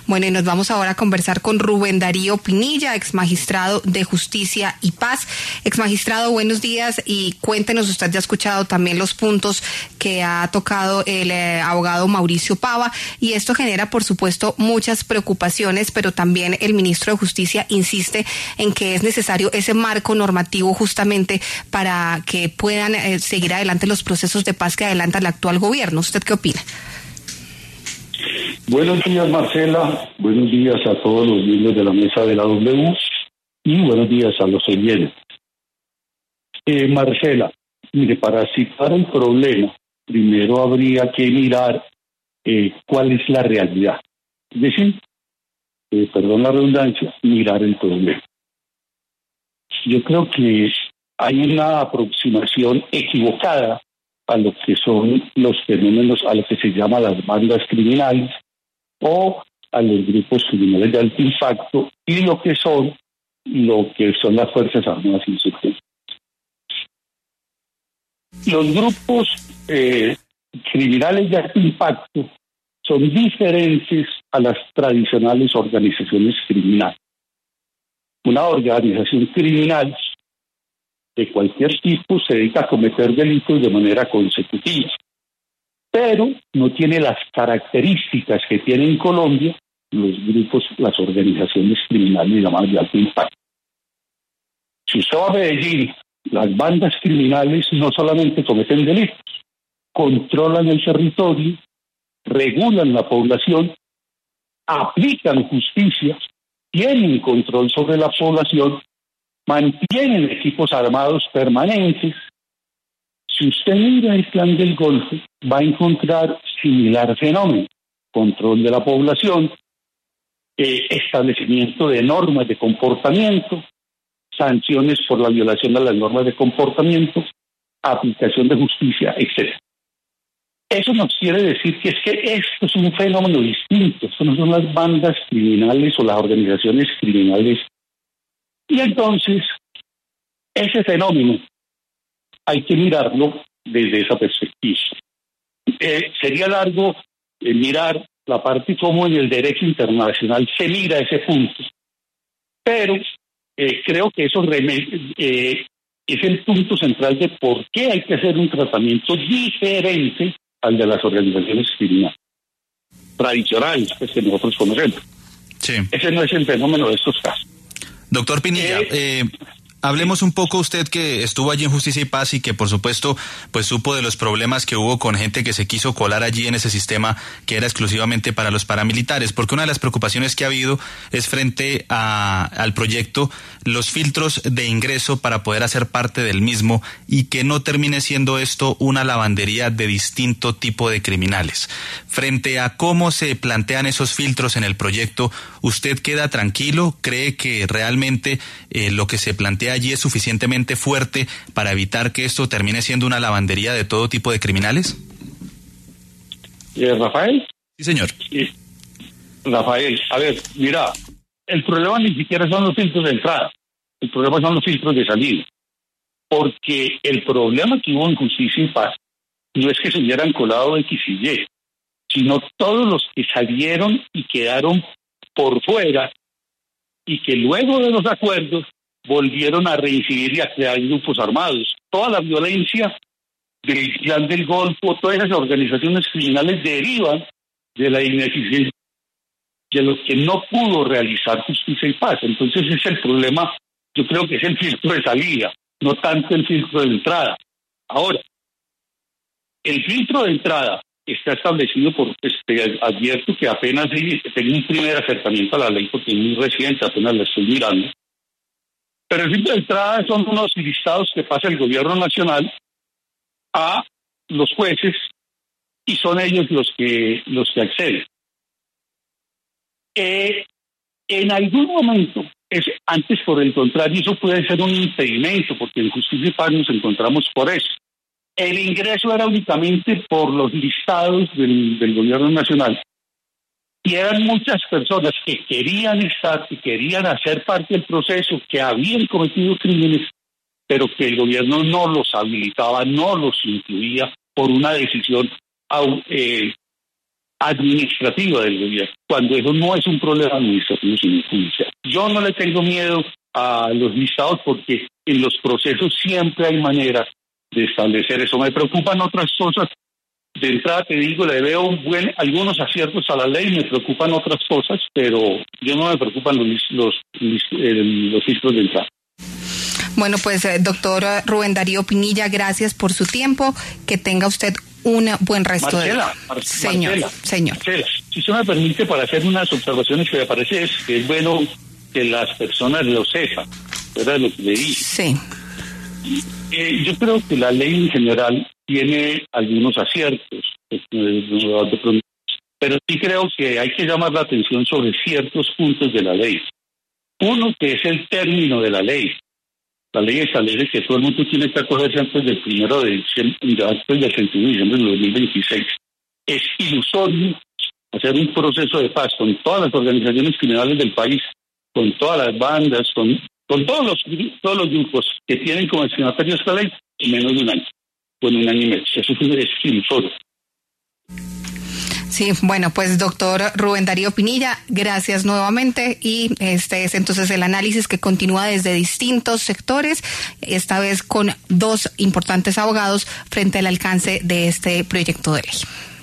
Bueno, y nos vamos ahora a conversar con Rubén Darío Pinilla, exmagistrado de Justicia y Paz. Exmagistrado, buenos días y cuéntenos, usted ya ha escuchado también los puntos que ha tocado el abogado Mauricio Pava, y esto genera, por supuesto, muchas preocupaciones, pero también el ministro de Justicia insiste en que es necesario ese marco normativo justamente para que puedan seguir adelante los procesos de paz que adelanta el actual gobierno. ¿Usted qué opina? Buenos días, Marcela. Buenos días a todos los miembros de la mesa de la W y buenos días a los oyentes. Marcela, mire, para situar el problema, primero habría que mirar cuál es la realidad. Es decir, perdón la redundancia, mirar el problema. Yo creo que hay una aproximación equivocada a lo que son los fenómenos, a lo que se llama las bandas criminales o a los grupos criminales de alto impacto y lo que son las Fuerzas Armadas insurgentes. Los grupos criminales de alto impacto son diferentes a las tradicionales organizaciones criminales. Una organización criminal de cualquier tipo se dedica a cometer delitos de manera consecutiva, pero no tiene las características que tienen en Colombia los grupos, las organizaciones criminales llamadas de alto impacto. Si usted va a Medellín, las bandas criminales no solamente cometen delitos, controlan el territorio, regulan la población, aplican justicia, tienen control sobre la población, mantienen equipos armados permanentes. Si usted mira el Plan del Golfo, va a encontrar similar fenómeno: control de la población, establecimiento de normas de comportamiento, sanciones por la violación a las normas de comportamiento, aplicación de justicia, etc. Eso nos quiere decir que esto es un fenómeno distinto. Esto no son las bandas criminales o las organizaciones criminales. Y entonces, ese fenómeno hay que mirarlo desde esa perspectiva. Sería largo mirar la parte como en el derecho internacional se mira ese punto, pero creo que eso es el punto central de por qué hay que hacer un tratamiento diferente al de las organizaciones criminales tradicionales, pues, que nosotros conocemos. Sí. Ese no es el fenómeno de estos casos. Doctor Pinilla, hablemos un poco, usted que estuvo allí en Justicia y Paz y que por supuesto pues supo de los problemas que hubo con gente que se quiso colar allí en ese sistema que era exclusivamente para los paramilitares, porque una de las preocupaciones que ha habido es frente al proyecto los filtros de ingreso para poder hacer parte del mismo y que no termine siendo esto una lavandería de distinto tipo de criminales. Frente a cómo se plantean esos filtros en el proyecto, ¿usted queda tranquilo? ¿Cree que realmente lo que se plantea allí es suficientemente fuerte para evitar que esto termine siendo una lavandería de todo tipo de criminales? ¿Rafael? Sí, señor. Sí. Rafael, a ver, mira, el problema ni siquiera son los filtros de entrada, el problema son los filtros de salida, porque el problema que hubo en Justicia y Paz no es que se hubieran colado X y Y, sino todos los que salieron y quedaron por fuera y que luego de los acuerdos volvieron a reincidir y a crear grupos armados. Toda la violencia del Plan del Golfo, todas esas organizaciones criminales derivan de la ineficiencia de lo que no pudo realizar Justicia y Paz. Entonces ese es el problema, yo creo que es el filtro de salida, no tanto el filtro de entrada. Ahora, el filtro de entrada está establecido por, advierto que apenas tengo un primer acercamiento a la ley porque es muy reciente, apenas la estoy mirando. Pero el filtro de entrada son unos listados que pasa el gobierno nacional a los jueces y son ellos los que acceden. En algún momento, antes por el contrario, eso puede ser un impedimento, porque en Justicia y Paz nos encontramos por eso. El ingreso era únicamente por los listados del gobierno nacional. Y eran muchas personas que querían estar, que querían hacer parte del proceso, que habían cometido crímenes, pero que el gobierno no los habilitaba, no los incluía por una decisión administrativa del gobierno, cuando eso no es un problema administrativo sino judicial. Yo no le tengo miedo a los listados porque en los procesos siempre hay maneras de establecer eso. Me preocupan otras cosas. De entrada te digo, le veo algunos aciertos a la ley, me preocupan otras cosas, pero yo no me preocupan los filtros de entrada. Bueno, pues doctor Rubén Darío Pinilla, gracias por su tiempo. Que tenga usted un buen resto de día. Señor. Marcela, si se me permite, para hacer unas observaciones que me parece que es bueno que las personas lo sepan, ¿verdad? Lo que le dije. Sí. Yo creo que la ley en general tiene algunos aciertos, pero sí creo que hay que llamar la atención sobre ciertos puntos de la ley. Uno, que es el término de la ley. La ley establece que todo el mundo tiene que acogerse antes del 1 de diciembre, antes del 31 de diciembre de 2026. Es ilusorio hacer un proceso de paz con todas las organizaciones criminales del país, con todas las bandas, con todos los grupos que tienen como destinatario esta ley en menos de un año, bueno, 1 año y medio. Eso es ilusorio. Sí, bueno, pues doctor Rubén Darío Pinilla, gracias nuevamente, y este es entonces el análisis que continúa desde distintos sectores, esta vez con 2 importantes abogados frente al alcance de este proyecto de ley.